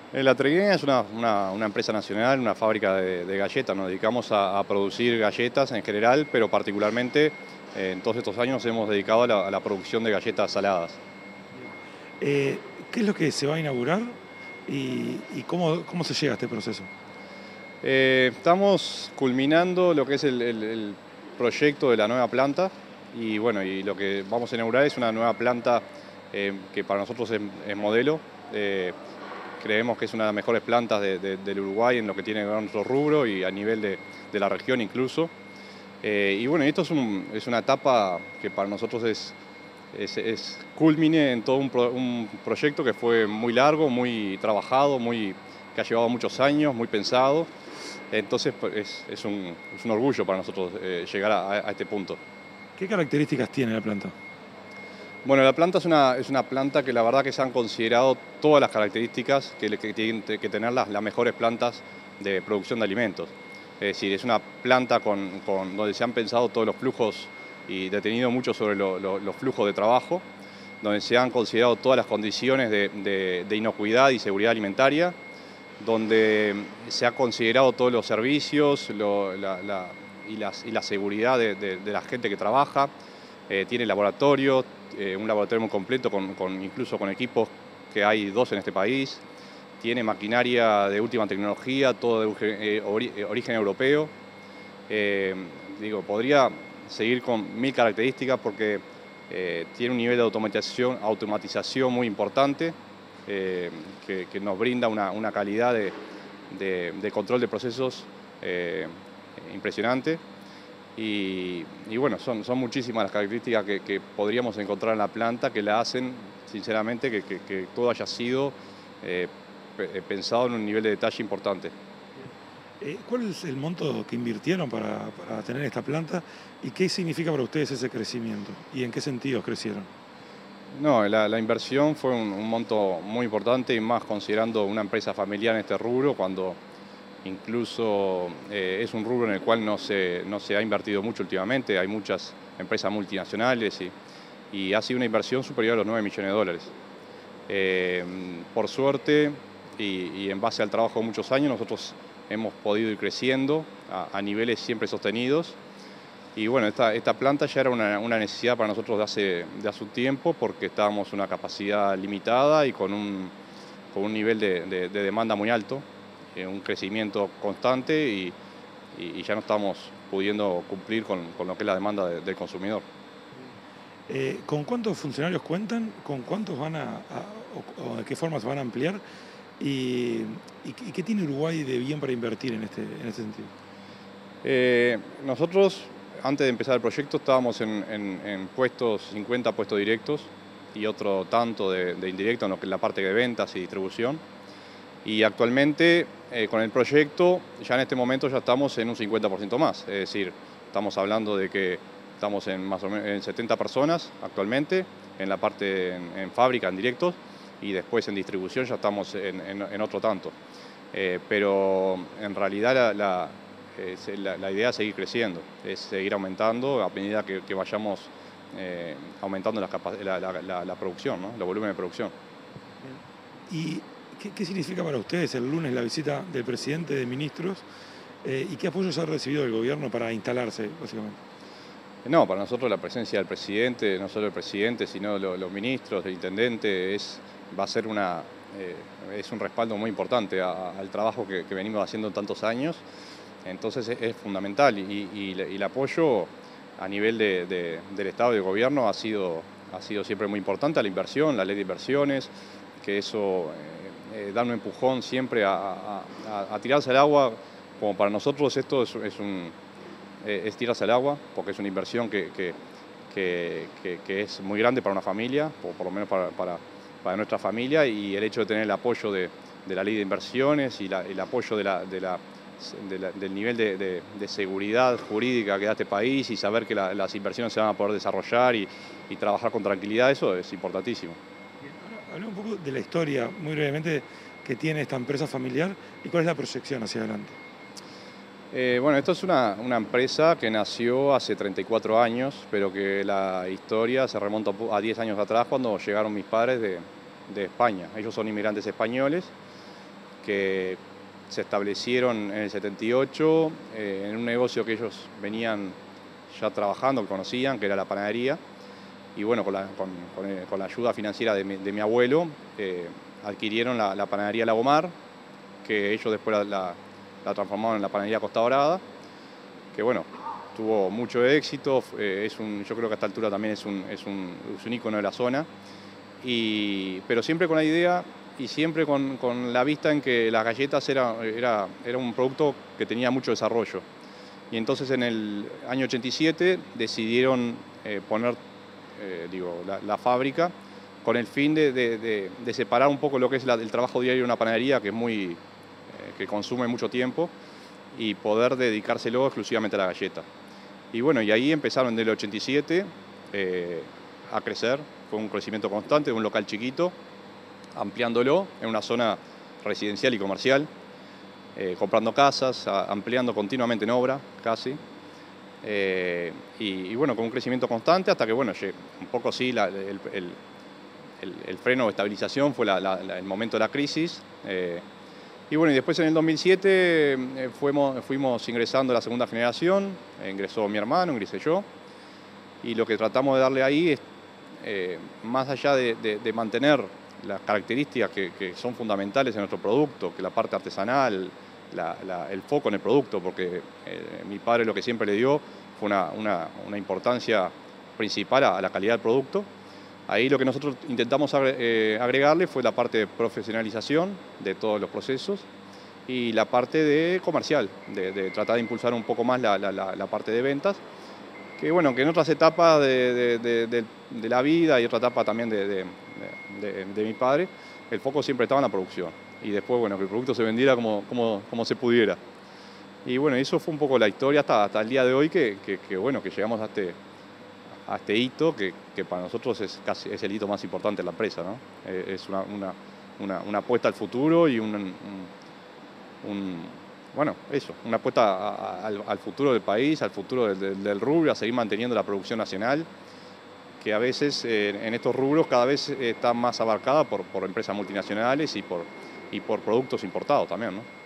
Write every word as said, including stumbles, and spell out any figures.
Eh, La Tregueña es una, una- una empresa nacional, una fábrica de, de galletas. Nos dedicamos a, a producir galletas en general, pero particularmente eh, en todos estos años nos hemos dedicado a la, a la producción de galletas saladas. Bien. Eh, ¿qué es lo que se va a inaugurar y, y cómo, cómo se llega a este proceso? Eh, estamos culminando lo que es el, el- el proyecto de la nueva planta y bueno, y lo que vamos a inaugurar es una nueva planta eh, que para nosotros es, es modelo. Eh, Creemos que es una de las mejores plantas de- de- del Uruguay en lo que tiene que ver con nuestro rubro y a nivel de, de la región incluso. Eh, y bueno, esto es, un- es una etapa que para nosotros es, es, es culmine en todo un, pro- un proyecto que fue muy largo, muy trabajado, muy, que ha llevado muchos años, muy pensado. Entonces pues, es, es un, es un orgullo para nosotros eh, llegar a, a este punto. ¿Qué características tiene la planta? Bueno, la planta es una, es una planta que la verdad que se han considerado todas las características que, le- que tienen que tener las, las mejores plantas de producción de alimentos. Es decir, es una planta con, con- donde se han pensado todos los flujos y detenido mucho sobre lo- lo- los flujos de trabajo, donde se han considerado todas las condiciones de, de- de inocuidad y seguridad alimentaria, donde se ha considerado todos los servicios lo- la- la- y, las- y la seguridad de, de- de la gente que trabaja. Eh, tiene laboratorio, eh, un laboratorio muy completo, con, con- incluso con equipos que hay dos en este país. Tiene maquinaria de última tecnología, todo de uge- eh, ori- eh, origen europeo. Eh, Digo, podría seguir con mil características porque eh, tiene un nivel de automatización, automatización muy importante eh, que, que nos brinda una, una calidad de, de- de control de procesos eh, impresionante. Y, y bueno, son, son muchísimas las características que, que podríamos encontrar en la planta que la hacen, sinceramente, que, que- que todo haya sido eh, pe- pensado en un nivel de detalle importante. Bien. Eh, ¿cuál es el monto que invirtieron para, para tener esta planta y qué significa para ustedes ese crecimiento y en qué sentidos crecieron? No, la, la inversión fue un, un monto muy importante y más considerando una empresa familiar en este rubro, cuando incluso eh, es un rubro en el cual no se, no se ha invertido mucho últimamente. Hay muchas empresas multinacionales y, y ha sido una inversión superior a los nueve millones de dólares. Eh, por suerte y, y en base al trabajo de muchos años, nosotros hemos podido ir creciendo a, a niveles siempre sostenidos. Y bueno, esta, esta planta ya era una, una necesidad para nosotros de hace, de hace un tiempo porque estábamos en una capacidad limitada y con un, con un nivel de, de- de demanda muy alto, eh, un crecimiento constante y, y- y ya no estamos pudiendo cumplir con, con lo que es la demanda de- del consumidor. Bien. Eh, ¿con cuántos funcionarios cuentan? ¿Con cuántos van a, a- o, o de qué forma se van a ampliar? ¿Y, y qué y qué tiene Uruguay de bien para invertir en este, en este sentido? Eh, nosotros, antes de empezar el proyecto, estábamos en, en- en puestos, cincuenta puestos directos y otro tanto de, de indirectos en lo que es la parte de ventas y distribución. Y actualmente, eh, con el proyecto, ya en este momento ya estamos en un cincuenta por ciento más. Es decir, estamos hablando de que estamos en más o menos en setenta personas actualmente, en la parte en, en fábrica, en directos, y después en distribución ya estamos en, en- en otro tanto. Eh, pero en realidad la, la- eh, se- la- la idea es seguir creciendo, es seguir aumentando a medida que, que vayamos eh, aumentando las capa- la, la- la- la producción, ¿no? Los volúmenes de producción. Bien. ¿Y qué, qué significa para ustedes el lunes la visita del presidente de ministros eh, y qué apoyos ha recibido del gobierno para instalarse, básicamente? No, para nosotros la presencia del presidente, no solo el presidente, sino lo- los ministros, el intendente, es, va a ser una, eh, es un respaldo muy importante a- al trabajo que, que venimos haciendo tantos años. Entonces es, es fundamental y, y le- y el apoyo a nivel de- de- del Estado y del gobierno ha sido, ha sido siempre muy importante, a la inversión, la ley de inversiones, que eso eh, eh, da un empujón siempre a, a- a- a tirarse al agua, como para nosotros esto es, es un eh, es tirarse al agua, porque es una inversión que, que- que- que- que es muy grande para una familia, o por lo menos para, para- para nuestra familia, y el hecho de tener el apoyo de, de la ley de inversiones y la- el apoyo de la- de la- de la- del nivel de, de- de seguridad jurídica que da este país y saber que la- las inversiones se van a poder desarrollar y, y trabajar con tranquilidad, eso es importantísimo. Bien, ahora hablemos un poco de la historia, muy brevemente, que tiene esta empresa familiar y cuál es la proyección hacia adelante. Eh, bueno, esto es una, una empresa que nació hace treinta y cuatro años, pero que la historia se remonta a diez años atrás cuando llegaron mis padres de, de España. Ellos son inmigrantes españoles que se establecieron en el setenta y ocho eh, en un negocio que ellos venían ya trabajando, que conocían, que era la panadería. Y bueno, con la, con, con, eh, con la ayuda financiera de mi, de mi abuelo, eh, adquirieron la, la panadería Lagomar, que ellos después la, la, la transformaron en la panadería Costa Dorada, que bueno, tuvo mucho éxito, eh, es un, yo creo que a esta altura también es un, es un, es un ícono de la zona, y, pero siempre con la idea y siempre con, con la vista en que las galletas era, era, era un producto que tenía mucho desarrollo. Y entonces en el año ochenta y siete decidieron eh, poner eh, digo, la, la fábrica con el fin de, de, de, de separar un poco lo que es la, el trabajo diario de una panadería, que es muy, eh, que consume mucho tiempo, y poder dedicárselo exclusivamente a la galleta. Y bueno, y ahí empezaron del ochenta y siete eh, a crecer, fue un crecimiento constante de un local chiquito, ampliándolo en una zona residencial y comercial, eh, comprando casas, a, ampliando continuamente en obra, casi. Eh, y, y bueno, con un crecimiento constante hasta que, bueno, un poco sí, la, el, el, el, el freno de estabilización fue la, la, la, el momento de la crisis. Eh, y bueno, y después en el dos mil siete eh, fuimos, fuimos ingresando a la segunda generación, eh, ingresó mi hermano, ingresé yo, y lo que tratamos de darle ahí es, eh, más allá de, de, de mantener las características que, que son fundamentales en nuestro producto, que la parte artesanal, la, la, el foco en el producto, porque eh, mi padre lo que siempre le dio fue una, una, una importancia principal a, a la calidad del producto. Ahí lo que nosotros intentamos agregarle fue la parte de profesionalización de todos los procesos y la parte de comercial, de, de tratar de impulsar un poco más la, la, la parte de ventas, que bueno, que en otras etapas de, de, de, de, de la vida y otra etapa también de, de, de, de mi padre, el foco siempre estaba en la producción. Y después, bueno, que el producto se vendiera como, como, como se pudiera. Y bueno, eso fue un poco la historia hasta, hasta el día de hoy, que, que, que bueno, que llegamos a este, a este hito, que, que para nosotros es, casi, es el hito más importante de la empresa, ¿no? Es una, una, una, una apuesta al futuro y un, un, un bueno, eso, una apuesta a, a, al, al futuro del país, al futuro del, del, del rubro, a seguir manteniendo la producción nacional, que a veces eh, en estos rubros cada vez está más abarcada por, por empresas multinacionales y por, y por productos importados también, ¿no?